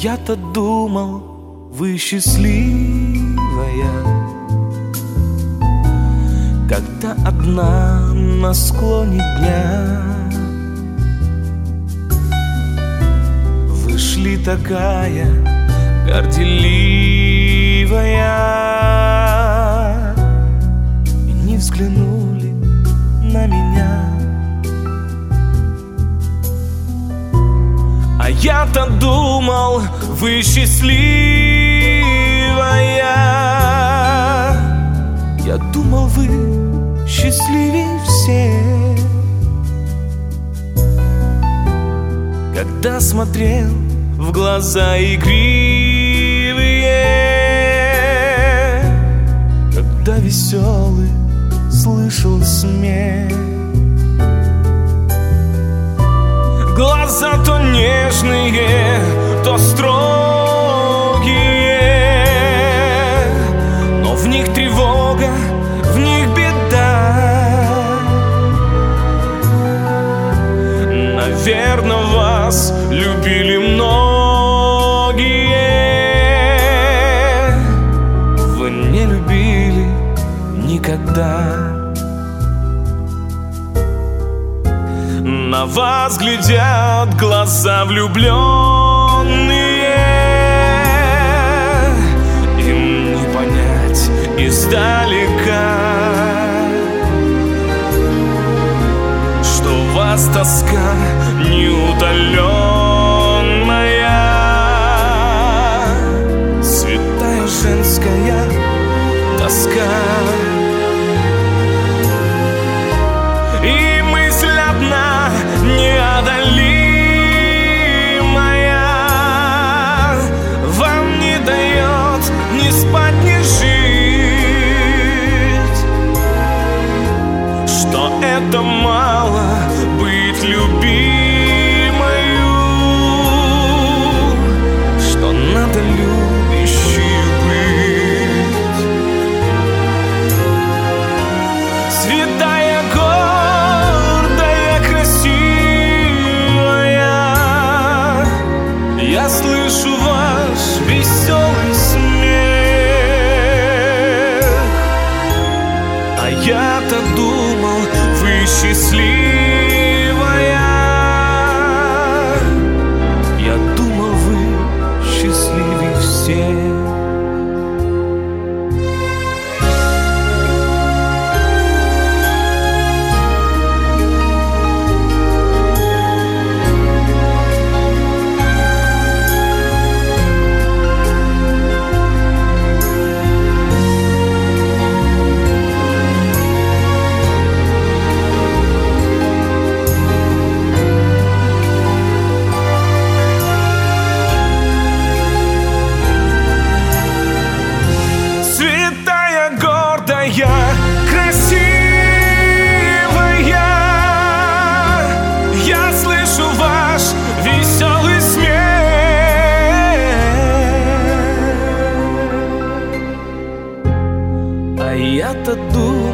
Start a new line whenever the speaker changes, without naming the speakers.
я-то думал, вы счастливая, когда одна на склоне дня. Вы шли такая горделивая и не взглянули на меня. А я-то думал, вы счастливая. Я думал, вы счастливее всех. Когда смотрел в глаза игривые, когда веселый слышал смех. Глаза то нежные, то строгие, но в них тревога, в них беда. Наверно, вас любили многие, вы не любили никогда. На вас глядят глаза влюбленные, им не понять издалека, что у вас тоска неутоленная, святая женская тоска. И мысль одна неодолимая вам не дает ни спать, ни жить, что это мало быть любимою, что надо любящей быть. Святая я слышу ваш веселый смех, а я-то думал, вы счастливая. Я думал, вы счастливее всех. Я слышу ваш веселый смех, а я-то думаю,